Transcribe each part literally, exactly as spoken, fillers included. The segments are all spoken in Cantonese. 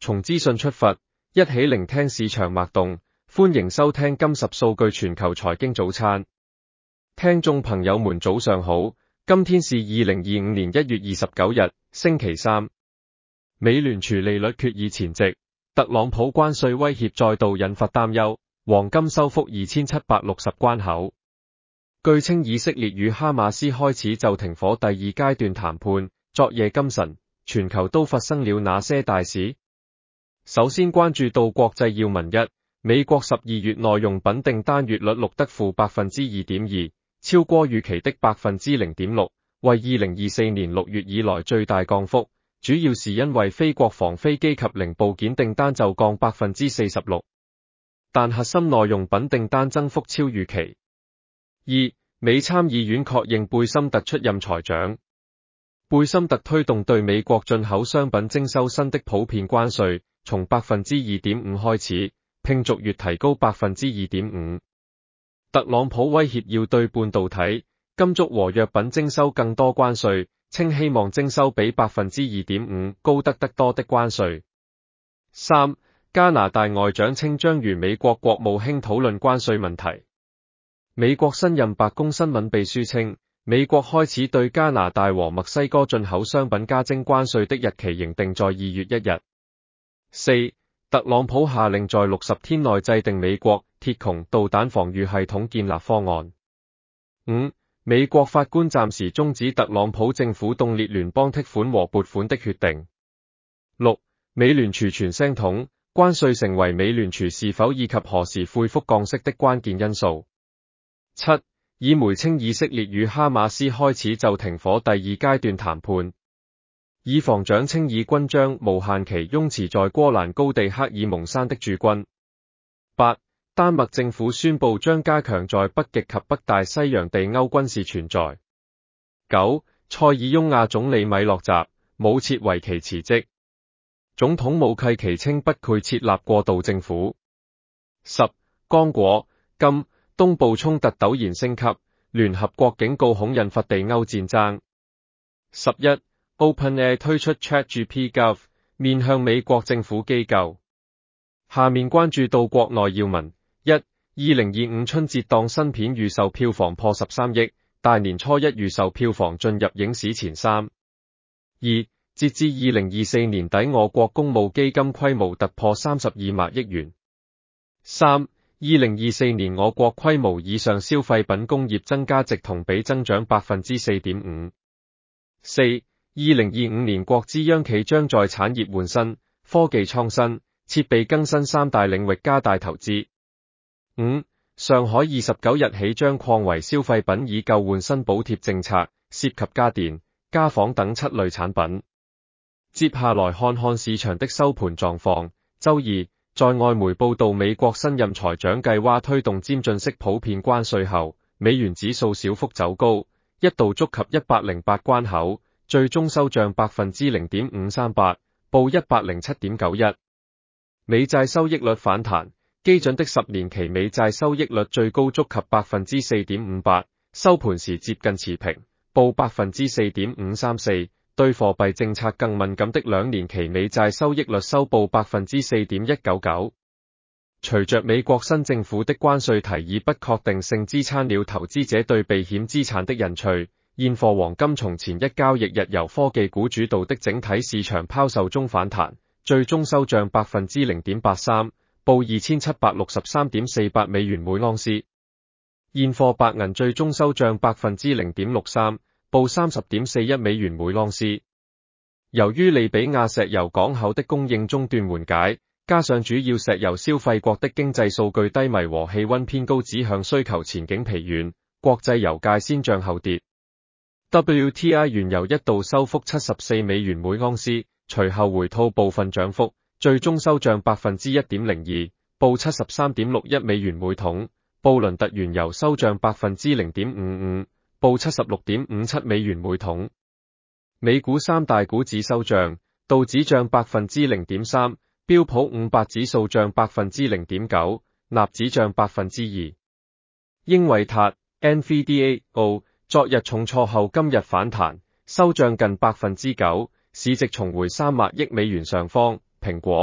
從資訊出發，一起聆聽市場脈動。歡迎收聽金十數據全球財經早餐。聽眾朋友們早上好，今天是二零二五年一月二十九日，星期三。美聯儲利率決議前夕，特朗普關稅威脅再度引發擔憂，黃金收復二千七百六十關口。據稱以色列與哈馬斯開始就停火第二階段談判，昨夜今晨，全球都發生了哪些大事？首先關注到國際要聞一，美國十二月耐用品訂單月率錄得負百分之二點二，超過預期的百分之零點六，為二零二四年六月以來最大降幅，主要是因為非國防飛機及零部件訂單就降百分之四十六，但核心耐用品訂單增幅超預期。二、美參議院確認貝森特出任財長。貝森特推動對美國進口商品徵收新的普遍關稅，從百分之二點五開始，並逐月提高百分之二點五。特朗普威脅要對半導體、金屬和藥品徵收更多關稅，稱希望徵收比百分之二點五高得得多的關稅。三、加拿大外長稱將與美國國務卿討論關稅問題。美國新任白宮新聞秘書稱，美國開始對加拿大和墨西哥進口商品加徵關稅的日期仍定在二月一日。四、特朗普下令在六十天內制定美國鐵穹導彈防禦系統建立方案。五、美國法官暫時終止特朗普政府凍結聯邦剔款和撥款的決定。六、美聯儲傳聲筒，關稅成為美聯儲是否以及何時恢復降息的關鍵因素。七、以媒稱以色列與哈馬斯開始就停火第二階段談判。以防長稱以軍將無限期擁持在戈蘭高地克爾蒙山的駐軍。八、丹麥政府宣布將加強在北極及北大西洋地歐軍事存在。九、塞爾雍亞總理米洛澤武切維奇辭職，總統武契奇稱不會設立過渡政府。十、剛果、金、東部衝突陡然升級，聯合國警告恐引發地歐戰爭。十一、OpenAI 推出 ChatGPT 面向美國政府機構。下面關注到國內要聞。一、二零二五春節檔新片預售票房破十三億，大年初一預售票房進入影史前三。二、截至二零二四年底，我國公募基金規模突破三十二萬億元。三、二零二四年我國規模以上消費品工業增加值同比增長百分之四點五。四、二零二五年國資央企將在產業換新、科技創新、設備更新三大領域加大投資。五、上海二十九日起將擴為消費品以舊換新補貼政策，涉及家電、家紡等七類產品。接下來看看市場的收盤狀況。周二，在外媒報道美國新任財長計劃推動漸進式普遍關稅後，美元指數小幅走高，一度觸及一百零八關口，最終收漲百分之零點五三八，報一百零七點九一。美債收益率反彈，基準的十年期美債收益率最高觸及百分之四點五八，收盤時接近持平，報百分之四點五三四。對貨幣政策更敏感的兩年期美債收益率收報百分之四點一九九。隨着美國新政府的關稅提議不確定性支撐了投資者對避險資產的興趣，現貨黃金從前一交易日由科技股主導的整體市場拋售中反彈，最終收漲百分之零點八三，報二千七百六十三點四八美元每盎司。現貨白銀最終收漲百分之零點六三。報三十點四一美元每盎司。由於利比亞石油港口的供應中斷緩解，加上主要石油消費國的經濟數據低迷和氣溫偏高指向需求前景疲軟，國際油價先漲後跌。W T I 原油一度收復七十四美元每盎司，隨後回吐部分漲幅，最終收漲百分之一點零二，報七十三點六一美元每桶。布倫特原油收漲百分之零點五五。報七十六點五七美元每桶。美股三大股指收漲，道指漲百分之零點三，標普五百指數漲百分之零點九，納指漲百分之二。英偉達 N V D A O 昨日重挫後今日反彈，收漲近百分之九，市值重回三萬億美元上方。蘋果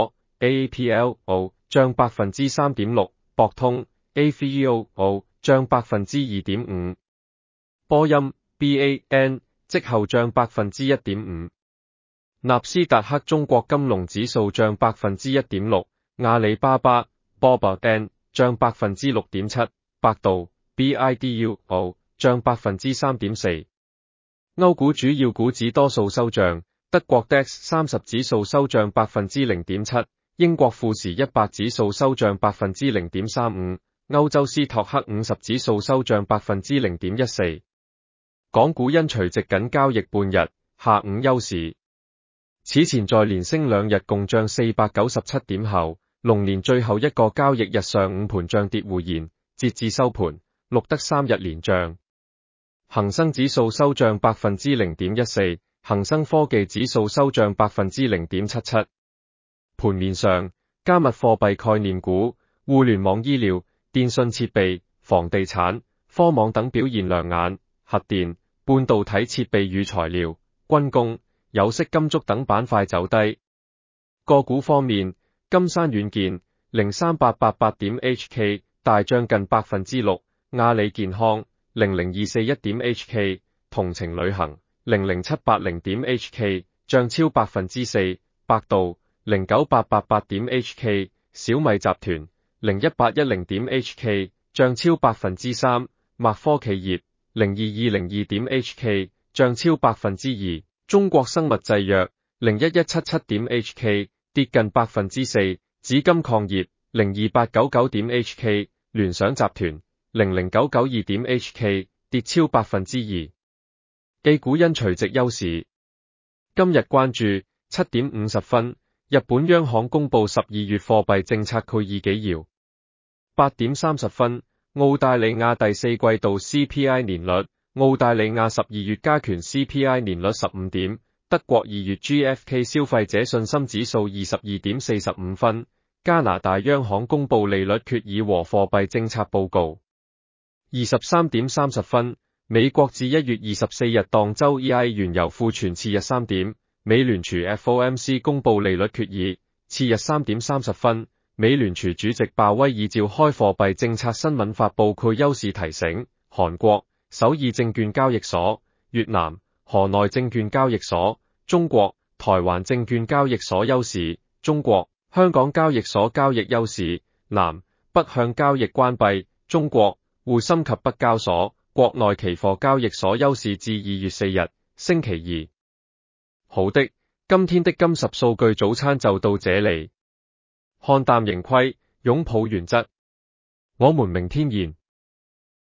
A A P L O 漲百分之三點六，博通 A V E O O 漲百分之二點五，波音 B A N 即後漲百分之一點五，納斯達克中國金龍指數漲百分之一點六，阿里巴巴 B O B A N 漲百分之六點七，百度 B I D U O 漲百分之三點四。歐股主要股指多數收漲，德國 D A X 三十指數收漲百分之零點七，英國富時一百指數收漲百分之零點三五，歐洲斯托克五十指數收漲百分之零點一四。港股因除夕僅交易半日，下午休市。此前在連升兩日共漲四百九十七點後，龍年最後一個交易日上午盤漲跌互現，截至收盤，錄得三日連漲。恒生指數收漲百分之零點一四，恒生科技指數收漲百分之零點七七。盤面上，加密貨幣概念股、互聯網醫療、電信設備、房地產、科網等表現亮眼，核電、半導體設備與材料、軍工、有色金屬等板塊走低。個股方面，金山軟件零三八八八點 H K 大漲近百分之六，阿里健康零零二四一點 H K 同程旅行零零七八零點 H K 漲超百分之四，百度零九八八八點 H K 小米集團零一八一零點 H K 漲超百分之三，默科企業零二二零二點 H K 漲超百分之二，中國生物製藥零一一七七點 H K 跌近百分之四，紫金礦業零二八九九點 H K 聯想集團零零九九二點 H K 跌超百分之二。A 股因除夕休市。今日關注七點五十分，日本央行公布十二月貨幣政策概議紀要。八點三十分，澳大利亞第四季度 C P I 年率，澳大利亞十二月加權 C P I 年率十五點，德國二月 G F K 消費者信心指數二十二點四十五分，加拿大央行公布利率決議和貨幣政策報告。二十三點三十分，美國至一月二十四日當周 E I 原油庫存次日三點，美聯儲 F O M C 公布利率決議。次日三點三十分，美聯儲主席鮑威爾召開貨幣政策新聞發佈會休市提醒，韓國、首爾證券交易所、越南、河內證券交易所、中國、台灣證券交易所休市，中國、香港交易所交易休市，南、北向交易關閉，中國、滬深及北交所、國內期貨交易所休市至二月四日，星期二。好的，今天的金十數據早餐就到這裡。看淡盈虧，擁抱原則。我們明天見。